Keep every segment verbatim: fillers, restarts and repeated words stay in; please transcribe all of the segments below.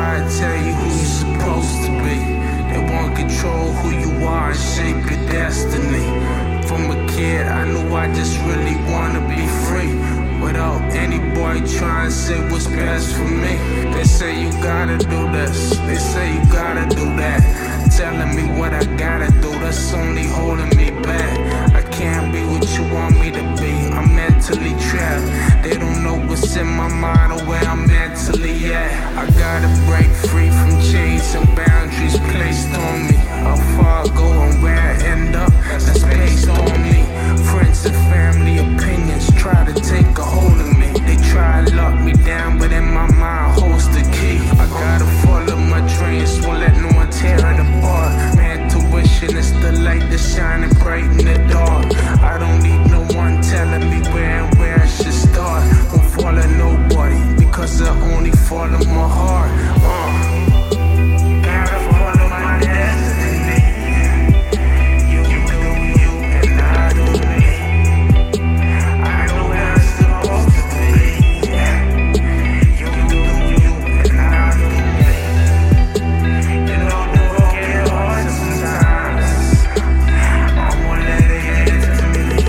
try to tell you who you're supposed to be. They won't control who you are and shape your destiny. From a kid, I knew I just really wanna be free, without any boy trying to say what's best for me. They say you gotta do this, they say you gotta do that, telling me what I gotta do, that's only holding me back. I can't be what you want me to be, I'm mentally trapped. They don't know what's in my mind or where I'm mentally at. I gotta break free from chains and boundaries placed on me. How far I go and where I end up, that's based on me. Friends and family opinions try to take a hold of me. They try to lock me down, but in my mind holds the key. I gotta follow my dreams, won't let no one tear it apart. Man, tuition is the light that's shining bright in the dark. I don't need no one telling me where and where I should start. Won't follow nobody, because I only follow my heart. uh. Gotta follow my destiny. You do you and I do me. I know where I'm supposed to be. You do you and I do me. You know the road get hard sometimes. I won't let it get to me.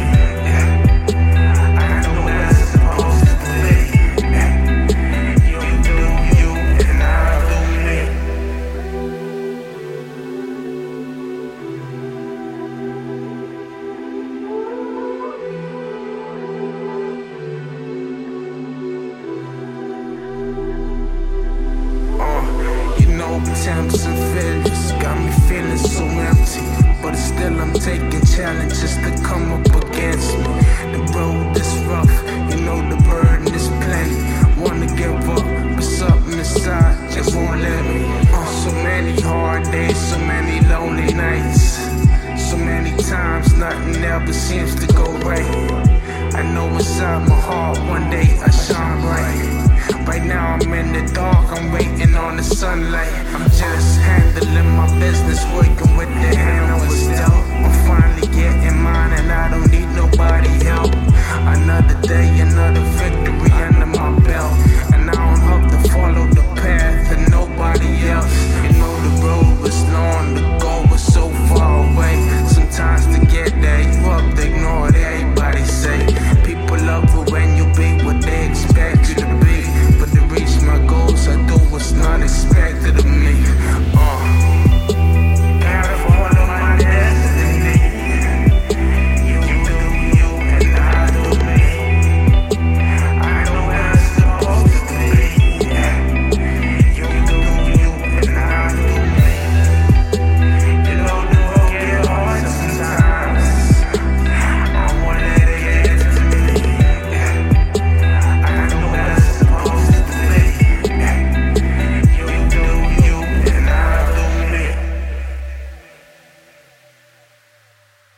I know where I'm supposed to be. You do you and I do me. Uh, you know, attempts and failures got me feeling so empty, but still I'm taking challenges to come up against me. The road is rough, you know the burden is plenty. Wanna give up, but something inside just won't let me. Uh, so many hard days, so many lonely nights, so many times nothing ever seems to go right. I know inside my heart one day I shine bright. Right now I'm in the dark, I'm waiting on the sunlight. I'm just handling my business, working with the hand I was dealt. I'm finally getting mine and I don't need nobody help. Another day, another victory under my belt.